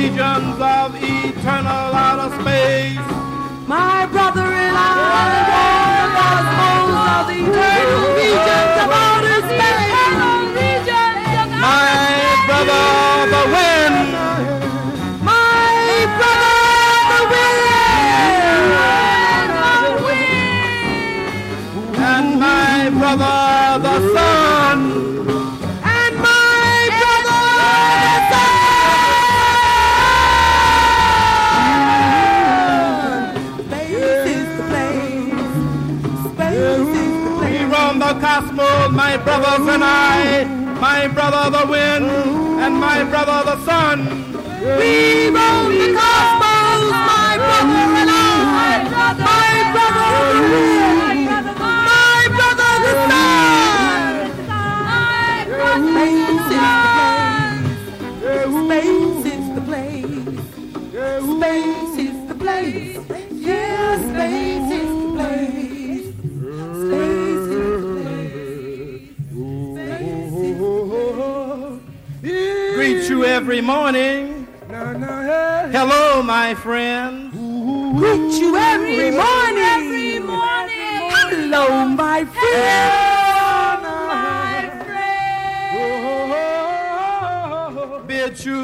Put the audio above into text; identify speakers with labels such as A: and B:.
A: regions of eternal outer space.
B: My brother and I roam the cosmos of the eternal regions of outer space.
A: My brother, the wind.
B: My brother, the wind.
A: And my brother, the sun.
B: And my brother, the sun. Space is the place. Space is the place.
A: We roam the cosmos, my brothers and I. My brother the wind, and my brother the sun.
B: We roam the cosmos, my brother and I. My brother the wind, my brother the sun. Space is the place. Space is the place. Yeah, space is the place. Space is the place.
A: Greet you every morning. Hello, my friend.
B: Greet you every morning. Hello, my friend.
A: Bid you